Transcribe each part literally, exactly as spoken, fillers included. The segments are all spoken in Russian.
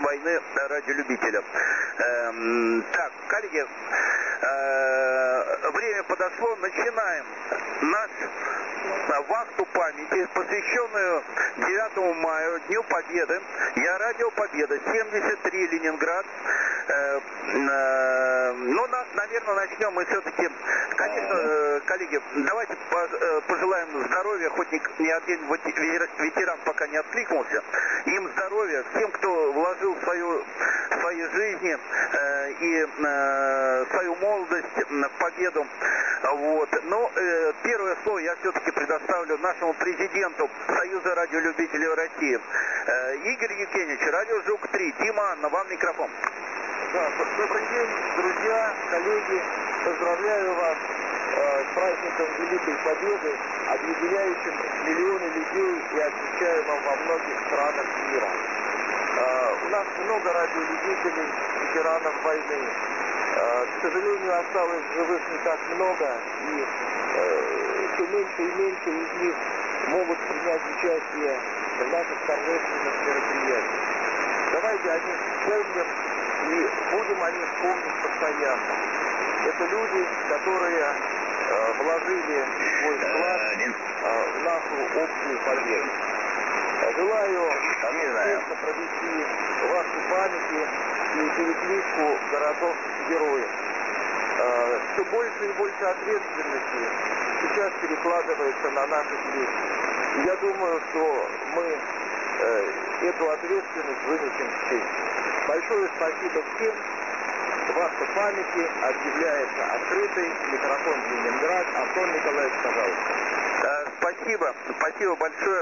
войны радиолюбителям. Эм, так, коллеги, э, время подошло, начинаем наш вахту памяти, посвященную девятому мая, Дню Победы. Я Радио Победа, семьдесят три, Ленинград. Э, э, ну, на, наверное, начнем мы все-таки, конечно, э, коллеги, давайте пожелаем здоровья, хоть ни, ни один ветеран пока не откликнулся, им здоровья, всем, кто вложил свою, свои жизни э, и э, свою молодость в победу. Вот. Но э, первое слово я все-таки предоставлю нашему президенту Союза радиолюбителей России. Э, Игорь Евгеньевич, Радио Жук три. Дима, Анна, вам микрофон. Да, добрый день, друзья, коллеги. Поздравляю вас э, с праздником Великой Победы, объединяющим миллионы людей и отмечаемым во многих странах мира. Э, у нас много радиолюбителей, ветеранов войны. Э, к сожалению, осталось живых не так много, и э, все меньше и меньше из них могут принять участие в наших торжественных мероприятиях. Давайте о них вспомним, и будем о них помнить постоянно. Это люди, которые э, вложили свой вклад э, в нашу общую победу. Желаю успешно провести вашу памяти и перекличку городов-героев. Э, все больше и больше ответственности сейчас перекладывается на наши плечи. Я думаю, что мы э, эту ответственность вынесем в честь. Большое спасибо всем. Вахта памяти объявляется открытой. Микрофон Ленинград. Антон Николаевич, пожалуйста. Спасибо. Спасибо большое,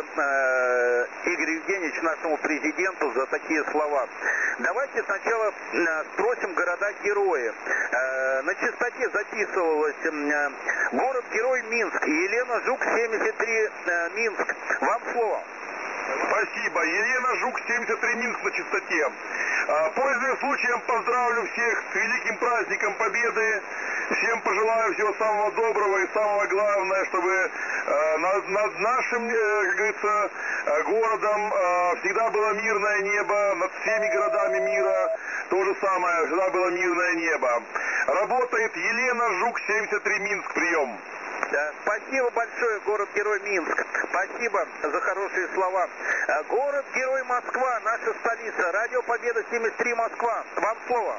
Игорь Евгеньевич, нашему президенту за такие слова. Давайте сначала спросим города-герои. На частоте записывалось город-герой Минск. Елена Жук, семьдесят три, Минск. Вам слово. Спасибо. Елена Жук, семьдесят три, Минск на частоте. Пользуясь случаем, поздравлю всех с великим праздником Победы. Всем пожелаю всего самого доброго и самое главное, чтобы э, над, над нашим, э, как говорится, э, городом э, всегда было мирное небо, над всеми городами мира то же самое, всегда было мирное небо. Работает Елена Жук, семьдесят три, Минск, прием. Да, спасибо большое, город-герой Минск. Спасибо за хорошие слова. Город-герой Москва, наша столица. Радио Победа, семьдесят три, Москва. Вам слово.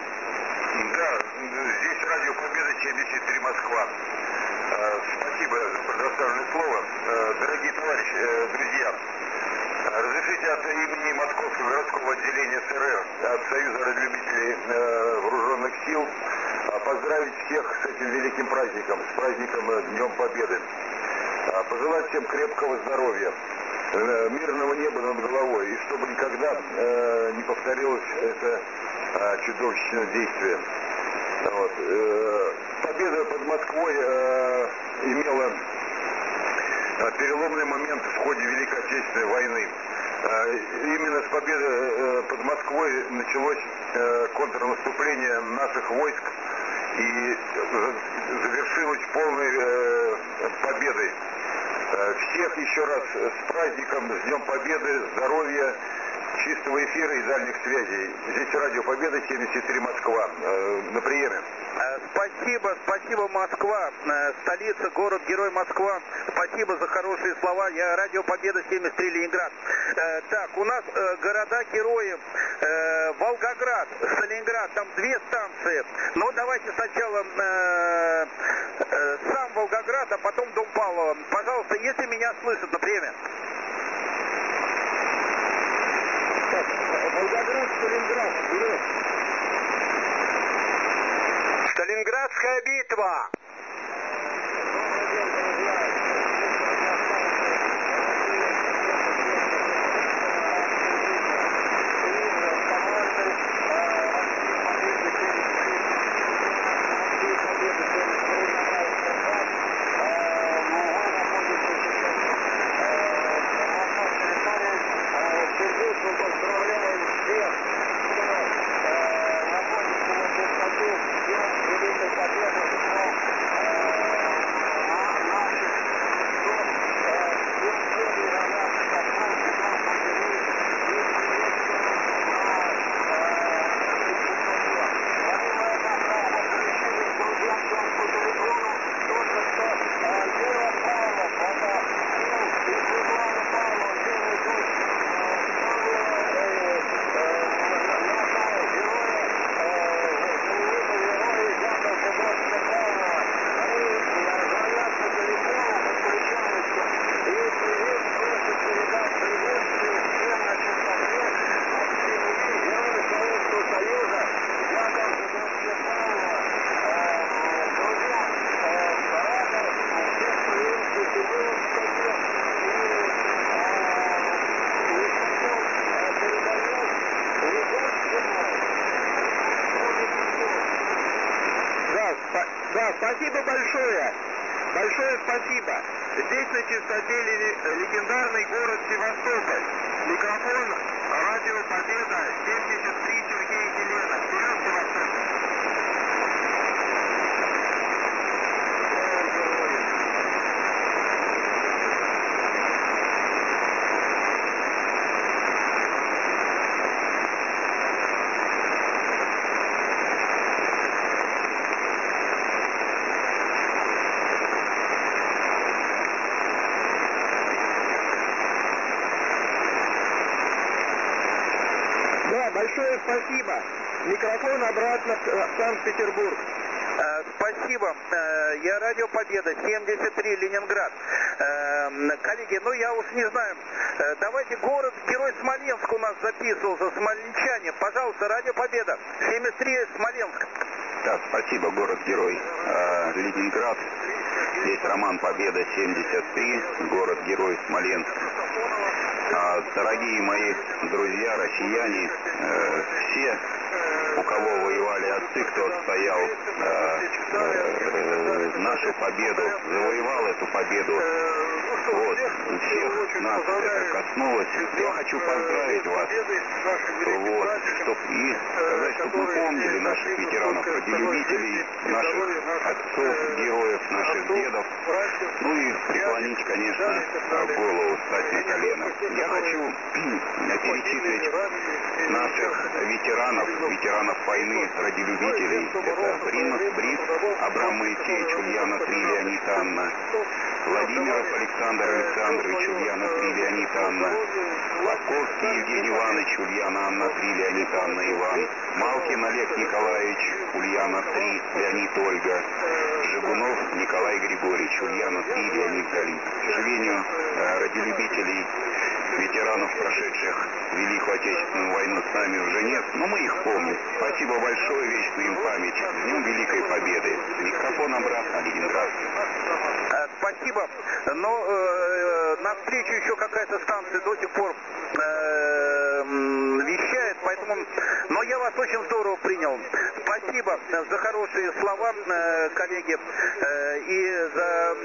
Да, здесь Радио Победа, семьдесят три, Москва. Спасибо за предоставленное слово. Дорогие товарищи, друзья, разрешите от имени Московского городского отделения СРР, от Союза радиолюбителей вооруженных сил, поздравить всех с этим великим праздником, с праздником Днем Победы. Пожелать всем крепкого здоровья, мирного неба над головой, и чтобы никогда не повторилось это чудовищное действие. Вот. Победа под Москвой имела переломный момент в ходе Великой Отечественной войны. Именно с победы под Москвой началось контрнаступление наших войск и завершилось полной победой. Всех еще раз с праздником, с Днем Победы, здоровья, чистого эфира и дальних связей. Здесь Радио Победа, семьдесят три, Москва. На приеме. Спасибо, спасибо, Москва, столица, город-герой Москва. Спасибо за хорошие слова. Я Радио Победа, семьдесят три, Ленинград. Так, у нас города-герои Волгоград, Сталинград, там две станции. Но давайте сначала сам Волгоград, а потом Дом Павлова. Пожалуйста, если меня слышат, на приеме. Волгоград, Сталинград, вперед! Сталинградская битва! Находится на частоте Великой Победы. Большое спасибо. Здесь на чистоте легендарный город Севастополь. Микрофон радио Победа семьдесят три, Сергей Елена. Вперед, Севастополь. Да, большое спасибо. Микрофон обратно в Санкт-Петербург. Спасибо. Я Радио Победа, семьдесят три, Ленинград. Коллеги, ну я уж не знаю, давайте город-герой Смоленск у нас записывался, смоленчане. Пожалуйста, Радио Победа, семьдесят три, Смоленск. Да, спасибо, город-герой э, Ленинград. Здесь Роман Победа, семьдесят три, город-герой Смоленск. А, дорогие мои друзья, россияне, э, все, у кого воевали отцы, кто отстоял э, э, нашу победу, завоевал эту победу, вот, всех нас это коснулось. Я хочу поздравить вас, вот, чтоб, и сказать, чтобы мы помнили наших ветеранов, радиолюбителей, наших отцов, героев, наших дедов, ну и преклонить, конечно, голову, стать на колено. Я хочу перечислить наших ветеранов, ветеранов войны, радиолюбителей. Это Примас Брис, Абрам Моисеевич, Ульяна Три, Леонид Анна, Владимиров Александр Александрович, Ульяна Три, Леонид Анна, Лобковский Евгений Иванович, Ульяна Анна Три, Леонид Анна Иван, Малкин Олег Николаевич, Ульяна Три, Леонид Ольга, Жигунов Николай Григорьевич, Ульяна Три, Леонид Галит. К сожалению, радиолюбителей, ветеранов, прошедших Великую Отечественную войну, с нами уже нет, но мы их помним. Спасибо большое, вечную им память. С Днем Великой Победы. Микрофон обратно, Ленинград. Спасибо. Но э, на встречу еще какая-то станция до сих пор э, вещает, поэтому... Но я вас очень здорово принял. Спасибо за хорошие слова, э, коллеги, э, и за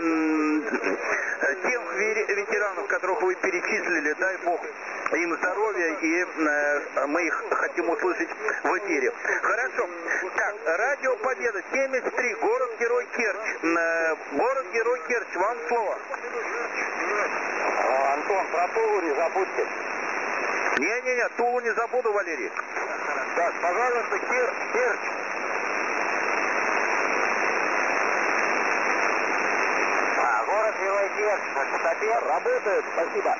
э, тех ветеранов, которых вы перечислили. Дай Бог им здоровья, и э, мы их хотим услышать в эфире. Хорошо. Так, Радио Победа, семьдесят три, город-герой Керчь. Э, город-герой Керчь, вам слово. Антон, про Тулу не забудьте. Не-не-не, Тулу не забуду, Валерий. Так, пожалуйста, Кер, Керчь. А, город-герой Керчь, на частоте работает, спасибо.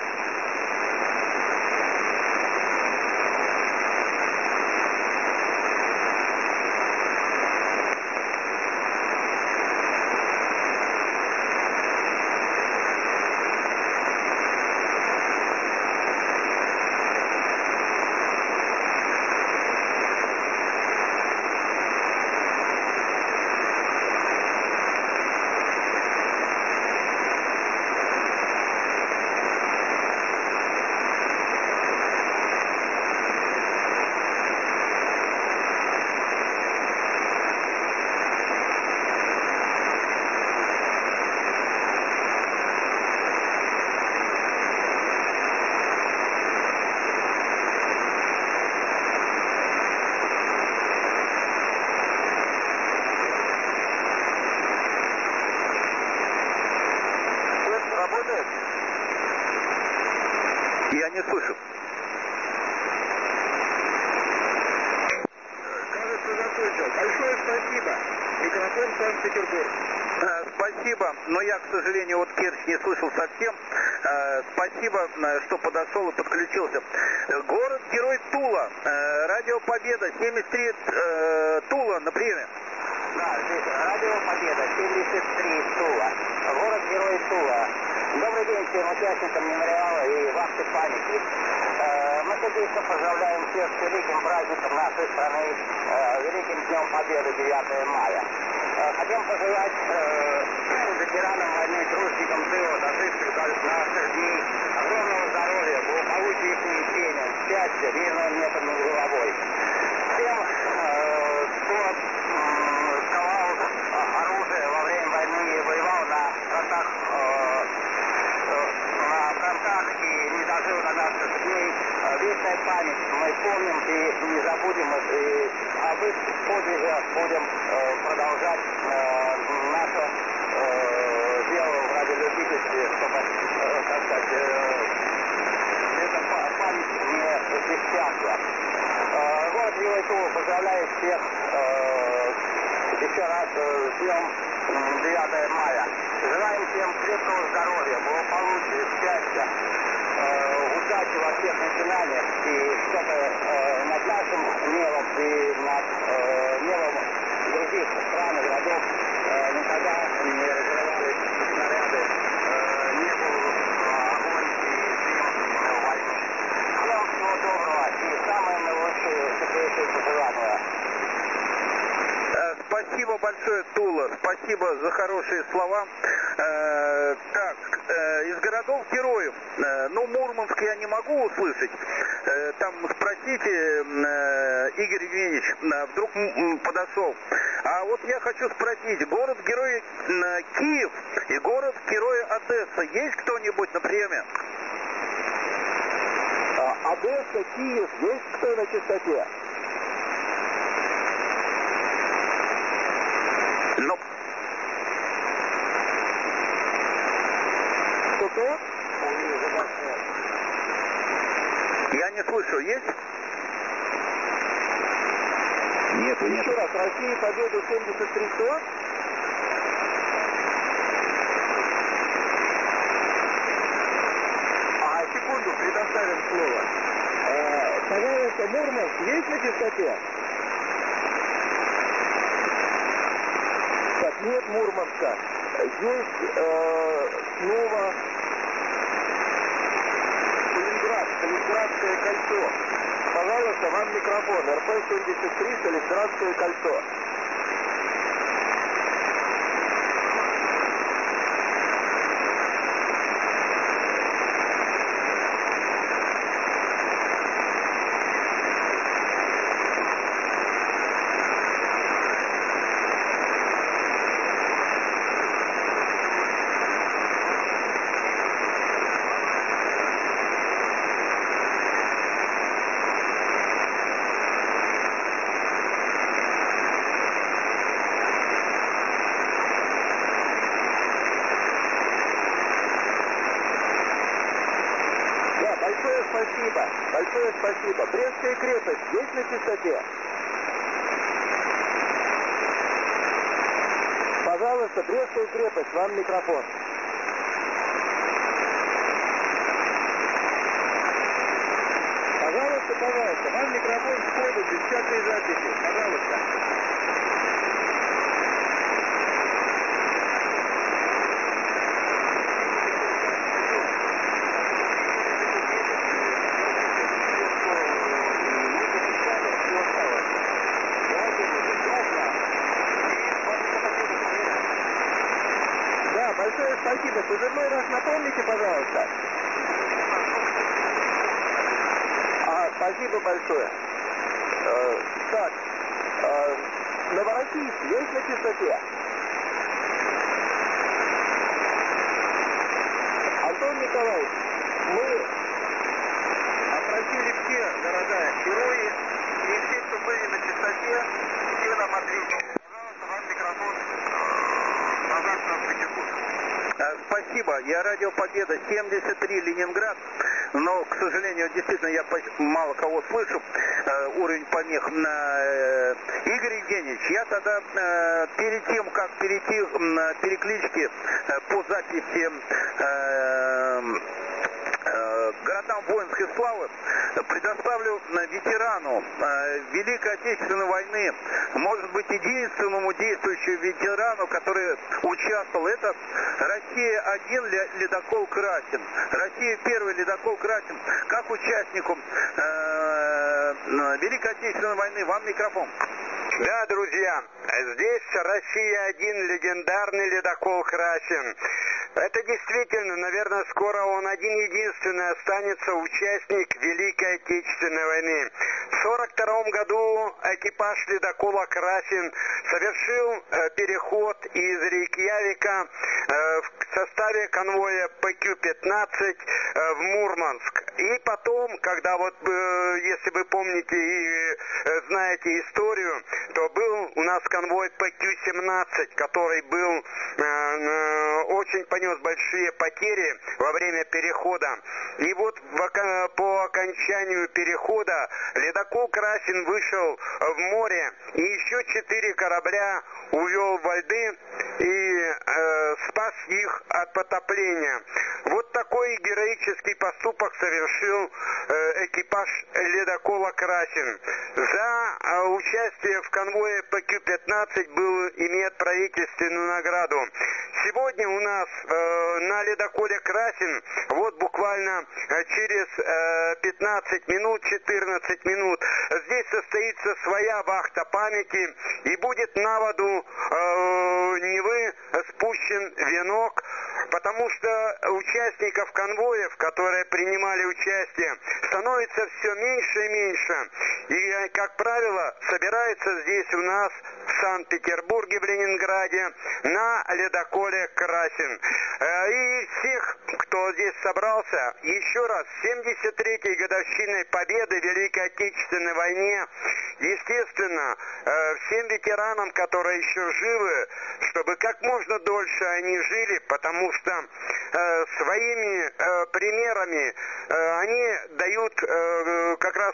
Работает? Я не слышу. Кажется, закончил. Большое спасибо. Микрофон Санкт-Петербург. Спасибо, но я, к сожалению, вот Керчь не слышал совсем. Спасибо, что подошел и подключился. Город-герой Тула. Радио Победа, семьдесят три, Тула на приеме. Да, здесь Радио Победа, семьдесят три, Тула. Город-герой Тула. Добрый день всем участникам мемориала и вахты памяти. Мы сердечно поздравляем всех с великим праздником нашей страны, великим Днем Победы, девятого мая. Хотим пожелать ветеранам войны, труженикам тыла, доживших до наших дней, огромного здоровья, благополучия их лечения, счастья, мирного неба над головой. Всем, кто сковал оружие во время войны и воевал будем, и, а мы позже будем э, продолжать э, наше э, дело в радиолюбительстве, чтобы, э, так сказать, э, эта память не иссякла. Э, город Герой Тула поздравляет всех э, еще раз э, с днем девятого мая. Желаем всем крепкого здоровья, благополучия, счастья, э, удачи во всех начинаниях, и чтобы э, над нашим небом и над э, небом других стран и городов э, никогда не разрывались снаряды, э, не был э, огонь и дым войны. Всем всего доброго и самые наилучшие теплейшие пожелания. Спасибо большое, Тула. Спасибо за хорошие слова. Э, так, э, из городов-героев. Э, ну, Мурманск я не могу услышать. Э, там спросите, э, Игорь Евгеньевич, э, вдруг м, подошел. А вот я хочу спросить, город-герой э, Киев и город-герой Одесса. Есть кто-нибудь на приеме? А, Одесса, Киев, есть кто на частоте? Ну, Кто-то? я не слышу, есть? Нету, Еще нету. раз, Россия, победа семьдесят три сто. А, секунду, предоставим слово. Э, пожалуйста, Мурманск, есть на частоте? Так, нет Мурманска. Есть э, снова Сталинград, Сталинградское кольцо. Пожалуйста, вам микрофон. эр пэ семьдесят три, Сталинградское кольцо. Большое спасибо, большое спасибо. Брестская крепость есть на частоте? Пожалуйста, Брестская крепость, вам микрофон. Пожалуйста, пожалуйста, вам микрофон сходу, без всякой записи. Пожалуйста. Большое спасибо. Позывной раз напомните, пожалуйста. А, спасибо большое. Э, так, э, Новороссийск есть на частоте? Антон Николаевич, мы опросили все города-герои, и все, кто были на частоте, все нам ответили. Пожалуйста, ваш микрофон. Спасибо. Я Радио Победа, семьдесят три, Ленинград. Но, к сожалению, действительно, я мало кого слышу. Э, уровень помех. Э, Игорь Евгеньевич, я тогда э, перед тем, как перейти на переклички э, по записи э, э, городам воинской славы, предоставлю ветерану э, Великой Отечественной войны, может быть, единственному действующему ветерану, который участвовал. Это Россия-один ледокол «Красин». Россия первый ледокол «Красин». Как участнику э, Великой Отечественной войны. Вам микрофон. Да, друзья, здесь Россия-один, легендарный ледокол «Красин». Это действительно, наверное, скоро он один-единственный останется участник Великой Отечественной войны. В сорок втором году экипаж ледокола «Красин» совершил э, переход из Рейкьявика э, в составе конвоя пэ кью пятнадцать э, в Мурманск. И потом, когда вот, э, если вы помните, и э, знаете историю, то был у нас конвой Пэ Кью семнадцать, который был э, э, очень понес большие потери во время перехода. И вот в, по окончанию перехода ледокол Красин вышел в море, и еще четыре корабля увел во льды и э, спас их от потопления. Вот такой героический поступок совершил э, экипаж ледокола Красин. За э, участие в конвое Пэ Кью пятнадцать был имеет правительственную награду. Сегодня у нас э, на ледоколе Красин, вот буквально э, через э, пятнадцать минут, четырнадцать минут, здесь состоится своя вахта памяти, и будет на воду э, Невы спущен венок, потому что участников конвоев, которые принимали участие, становится все меньше и меньше. И, как правило, собирается здесь у нас в Санкт-Петербурге, в Ленинграде, на ледоколе Красин. И всех, кто здесь собрался, еще раз, семьдесят третьей годовщиной победы в Великой Отечественной войне, естественно, всем ветеранам, которые еще живы, чтобы как можно дольше они жили, потому что э, своими э, примерами э, они дают, э, как раз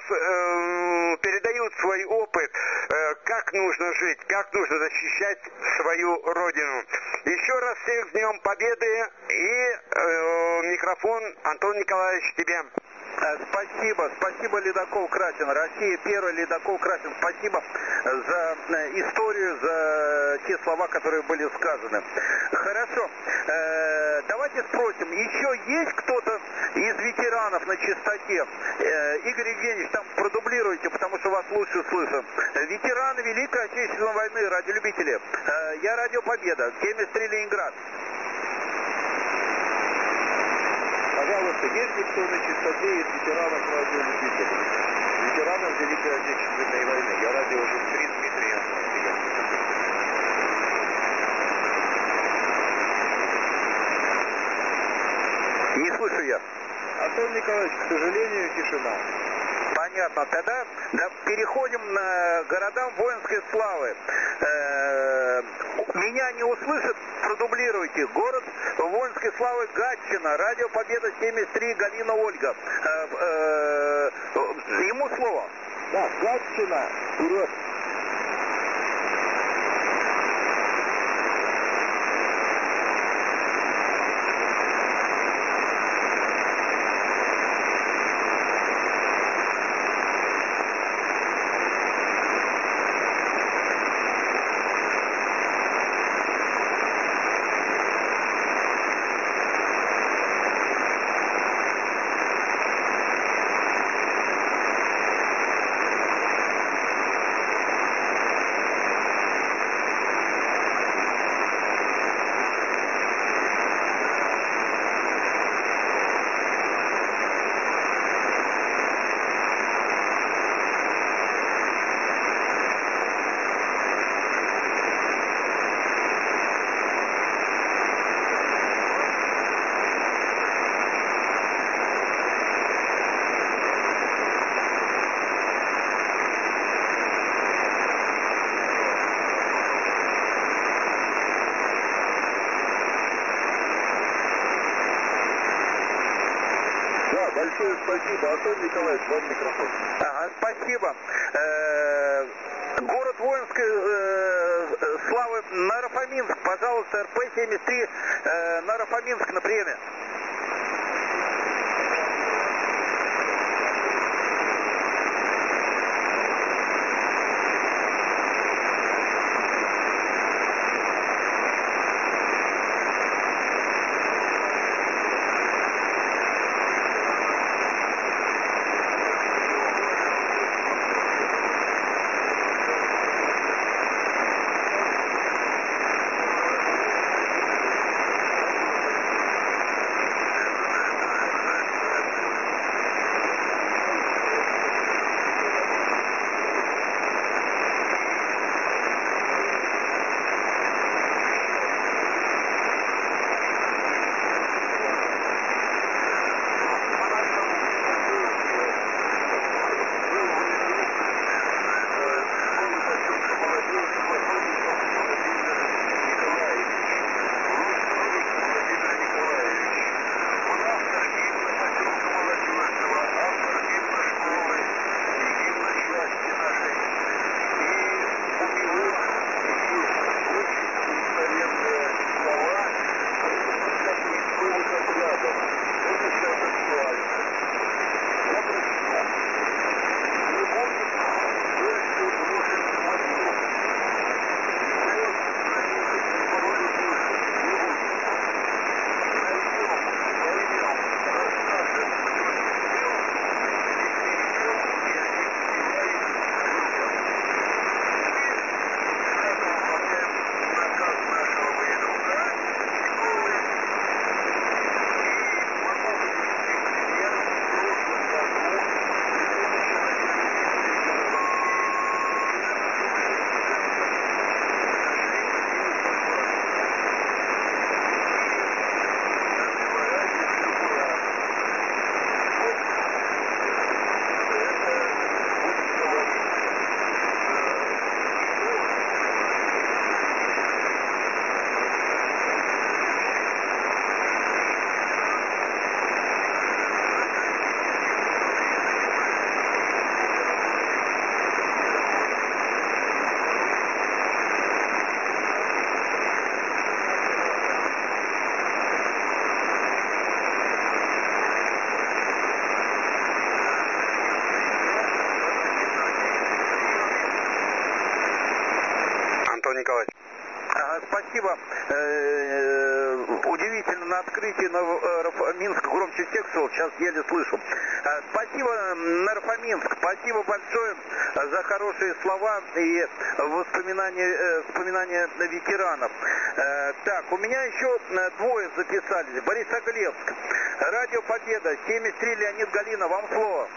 э, передают свой опыт, э, как нужно жить, как нужно защищать свою родину. Еще раз всех с Днем Победы, и э, микрофон, Антон Николаевич, тебе. Спасибо, спасибо, ледокол Красин. Россия, первый ледокол Красин. Спасибо за историю, за те слова, которые были сказаны. Хорошо, э, давайте спросим, еще есть кто-то из ветеранов на частоте? Э, Игорь Евгеньевич, там продублируйте, потому что вас лучше слышу. Ветераны Великой Отечественной войны, радиолюбители. Э, я Радио Победа, семьдесят три Ленинград. Пожалуйста, есть ли кто на частоте из ветеранов радиолюбителей? Ветеранов Великой Отечественной войны. Я радио три Дмитрий Антонов. Не слышу я. Антон Николаевич, к сожалению, тишина. Понятно. Тогда да, переходим на городам воинской славы. Э-э- меня не услышат, продублируйте. Город воинской славы Гатчина. Радио Победа семьдесят три, Галина Ольга. Э-э- ему слово. Да, Гатчина, вперед. Большое спасибо. Антон Николаевич, вам микрофон. Ага, спасибо. Э-э- город воинской э- славы Наро-Фоминск. Пожалуйста, эр пэ семьдесят три э- Наро-Фоминск на приеме. спасибо. Э, удивительно, на открытии Наро-Фоминск громче всех шел, сейчас еле слышу. Э, спасибо, Наро-Фоминск, спасибо большое за хорошие слова и воспоминания, э, воспоминания ветеранов. Э, так, у меня еще двое записались. Борисоглебск. Радио Победа, семьдесят три, Леонид Галина, вам слово.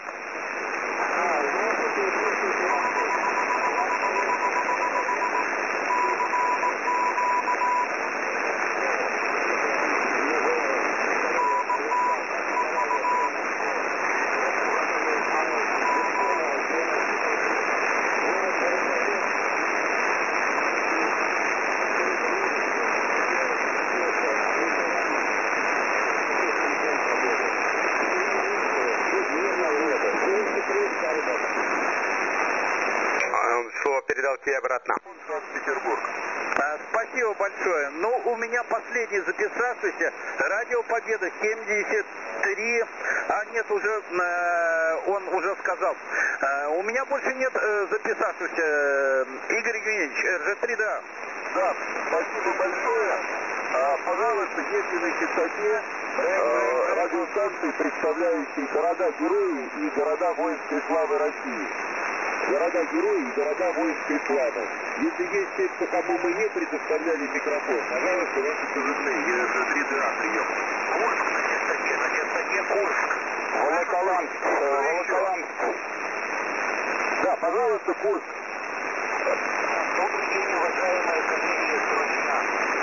Передал тебе обратно. Петербург. Спасибо большое. Ну, у меня последний записавшийся. Радио Победа семьдесят три. А нет, уже э, он уже сказал. Э, у меня больше нет э, записавшихся. Игорь Евгеньевич, эр жэ три, да. Да, спасибо большое. А, пожалуйста, если на частоте э, радиостанции, представляющие города-герои и города воинской славы России. Города-герои и города воинской славы. Если есть те, кто кому мы не предоставляли микрофон, пожалуйста, ваши позывные. эр жэ три дэ прием. Курск на частоте, на частоте Курск. Волоколамск, э, Волоколамск. Да, пожалуйста, Курск. Добрый день, уважаемые коллеги, друзья.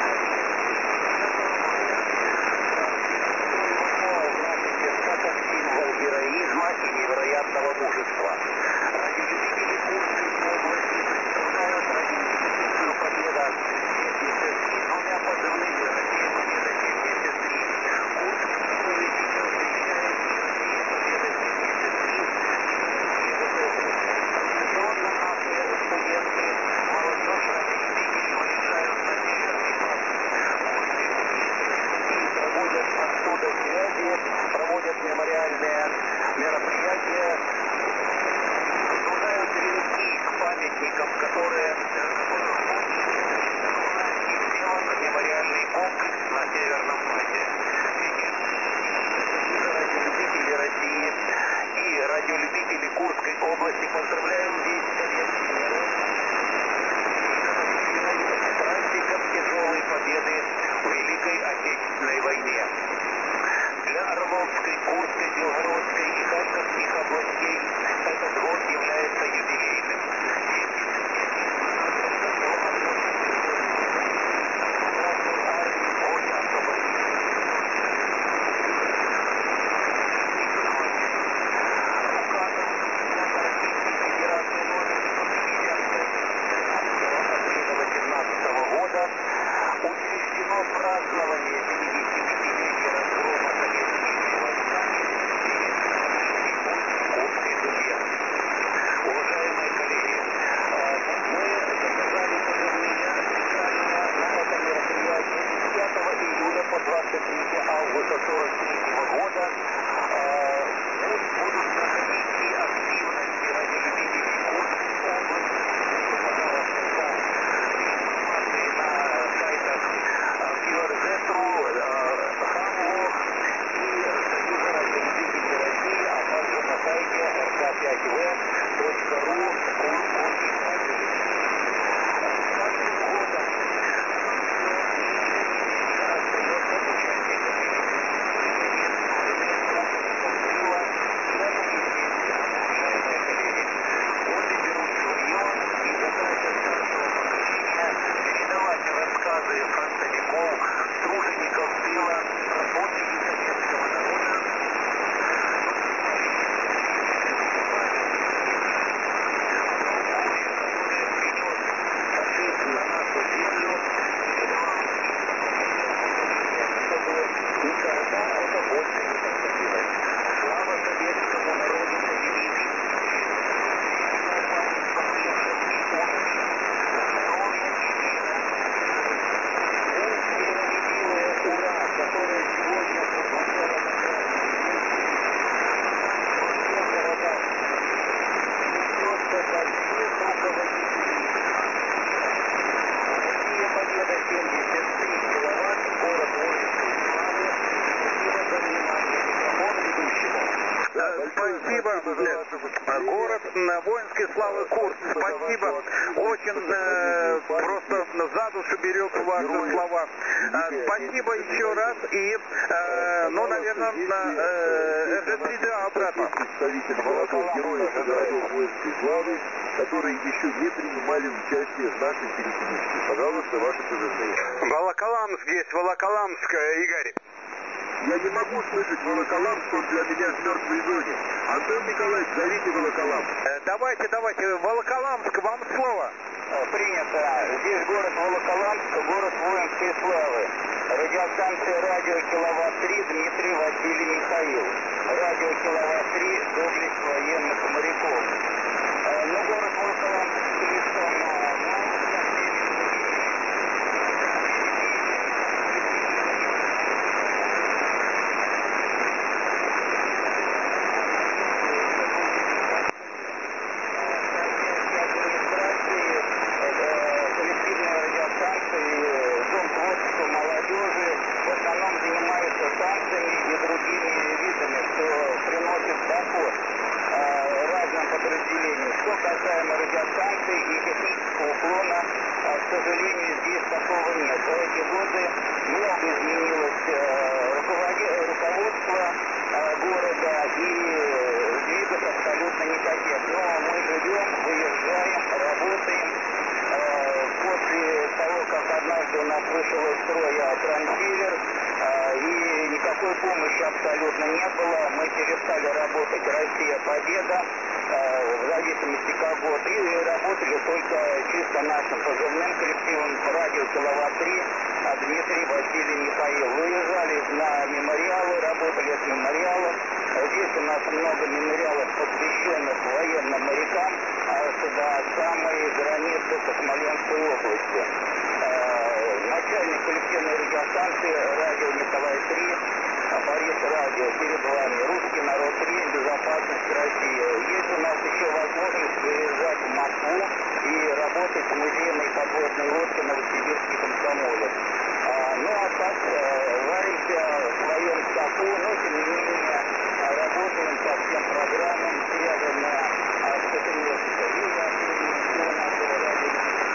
Это символ героизма и невероятного мужества. Радиолюбители Курской области представляют радиолюбительскую победу семьдесят три двумя позывными «Россия Победа семьдесят три». Курск, который сейчас встречает и «Россия Победа семьдесят три». Традиционно наши студенты, молодежь, радиолюбители выезжают на Северный фронт. И проводят оттуда связи, проводят мемориальные мероприятия, продолжают венки к памятникам, которые, которых сделан мемориальный комплекс на Северном фронте. Радиолюбители России и радиолюбители Курской области поздравляем весь советский народ с праздником тяжелой победы в Великой Отечественной войне. Для Орловской, Курской, Белгородской и Харьковских областей этот год является юбилейным. семьдесят воинской славы Курск. Спасибо. Очень э, просто за душу берет ваши слова. Э, спасибо еще раз. И, э, ну, наверное, на э, эр джи три дэ обратно. Представители молодых героев и городов воинской славы, которые еще не принимали участие в нашей переписке. Пожалуйста, ваши позывные. Волоколамск есть, Волоколамск, Игорь. Я не могу слышать Волоколамск, он для меня в мертвой зоне. Антон Николаевич, зовите Волоколамск. Э, давайте, давайте. Волоколамск, вам слово. Принято. Здесь город Волоколамск, город воинской славы. Радиостанция «Радио Киловатт-три», Дмитрий Василий Михаил. «Радио Киловатт-три», доблесть военных моряков. Но город Волоколамск слишком мало. К сожалению, здесь такого нет. За эти годы много изменилось э, руководство э, города, и э, двигать абсолютно не хотят. Но мы живем, выезжаем, работаем. Э, после того, как однажды у нас вышел из строя трансивер, э, и никакой помощи абсолютно не было, мы перестали работать «Россия Победа», в зависимости как год, и работали только чисто нашим позывным коллективом «Радио Киловатт-три», Дмитрий Василий Михаил. Выезжали на мемориалы, работали с мемориалом. Здесь у нас много мемориалов, посвященных военным морякам, аж до самой границы со Смоленской области. Начальник коллективной радиостанции «Радио Николай-три», Борис Радио, перед вами. Русский народ-три, безопасность России. Есть у нас еще возможность выезжать в Москву и работать в музейной подводной лодке «Новосибирский комсомолец». А, ну а так, варимся в своем соку, но тем не менее работаем по всем программам, связанным с патриотикой. И я всего нашего радио.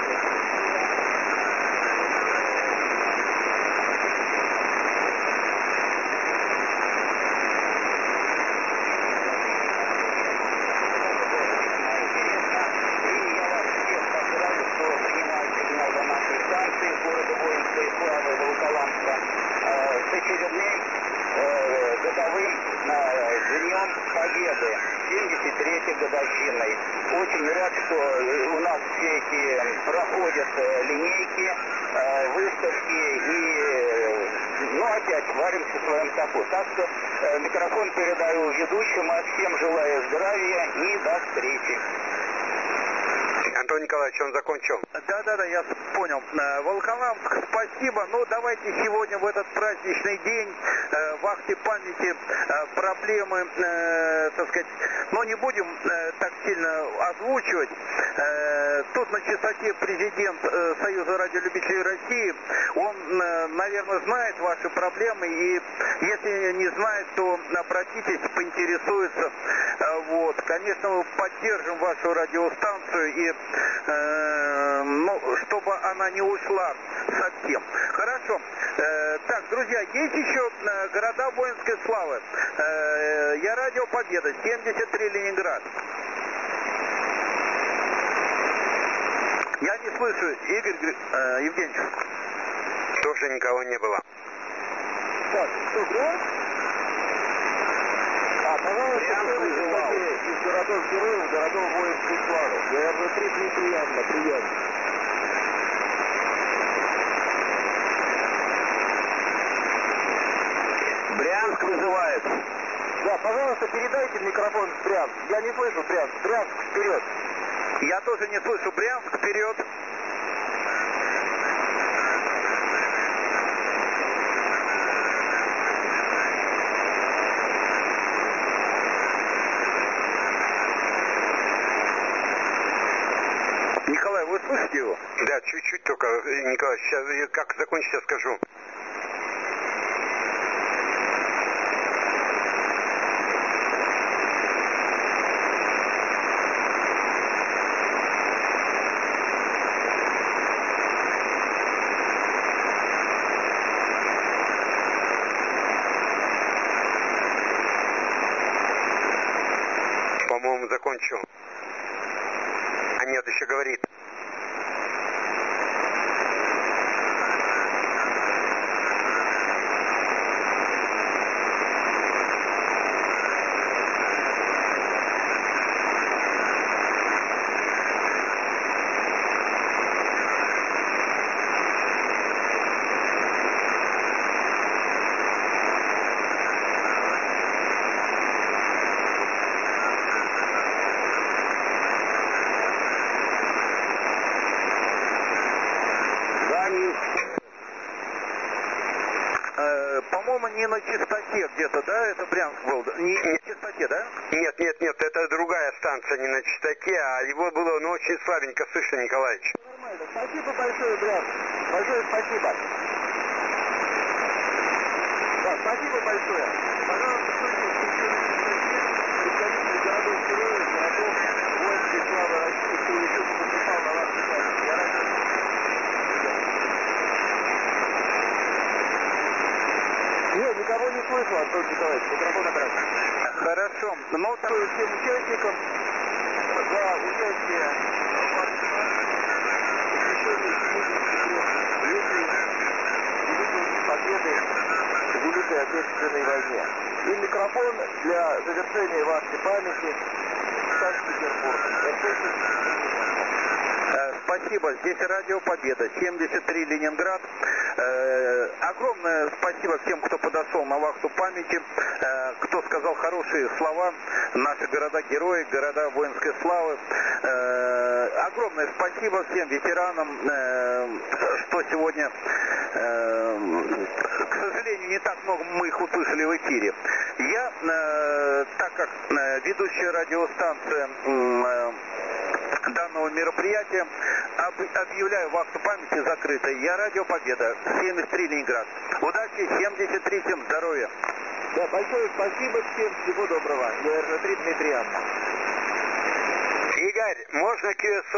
Города воинской славы Волоколамска с очередным э, годовым э, Днем Победы, семьдесят третьей годовщиной. Очень рад, что у нас все эти проходят э, линейки, э, выставки и, э, ну, опять варимся в своем соку. Так что э, микрофон передаю ведущему, а всем желаю здравия и до встречи. Антон Николаевич, он закончил. Да-да-да, я понял. Волоколамск, спасибо. Ну, давайте сегодня в этот праздничный день э, в акте памяти э, проблемы, э, так сказать, ну, не будем э, так сильно озвучивать. Э, тут на частоте президент э, Союза радиолюбителей России, он, э, наверное, знает ваши проблемы, и если не знает, то обратитесь, поинтересуется. Э, вот, конечно, мы поддержим вашу радиостанцию и Э, ну, чтобы она не ушла совсем. Хорошо. Э, так, друзья, есть еще э, города воинской славы. Э, я Радио Победа, семьдесят три Ленинград. Я не слышу, Игорь э, Евгеньевич. Тоже никого не было. Так, что, Брянск? А, пожалуйста, кто из городов героев, городов воинской славы. Я внутри неприятно, приятно. Брянск вызывает. Да, пожалуйста, передайте микрофон в Брянск. Я не слышу Брянск. Брянск, вперед. Я тоже не слышу. Брянск, вперед. Николай, вы слышите его? Да, чуть-чуть только, Николай, сейчас, как закончить, я скажу. нет, еще говорит. По-моему, не на частоте где-то, да? Это Брянск был. Не на частоте, да? Нет, нет, нет, это другая станция, не на частоте, а его было, ну, очень слабенько слышно, Николаевич. Нормально. Спасибо большое, Брянск. Большое спасибо. Да, спасибо большое. Пожалуйста, слушайте, представители городов-героев, городов воинской славы России, кто еще не поступал на вашу память. Я рад. Нет, никого не слышу, Антон Николаевич, микрофон обратно. Хорошо. Ну, так... Всем участникам за участие в посвящении семидесятилетию Великой Победы в Великой Отечественной войне. И микрофон для завершения вашей памяти Санкт-Петербург. Спасибо. Здесь Радио Победа, семьдесят три Ленинград. Э, огромное спасибо всем, кто подошел на вахту памяти, э, кто сказал хорошие слова, наши города-герои, города воинской славы. Э, огромное спасибо всем ветеранам, э, что сегодня, э, к сожалению, не так много мы их услышали в эфире. Я, э, так как э, ведущая радиостанция э, данного мероприятия, объявляю вахту памяти закрытой. Я Радио Победа, семьдесят три Ленинград. Удачи, семьдесят три, всем здоровья. Да, большое спасибо всем, всего доброго. эр жэ три Дмитрий Анна. Игорь, можно кью эс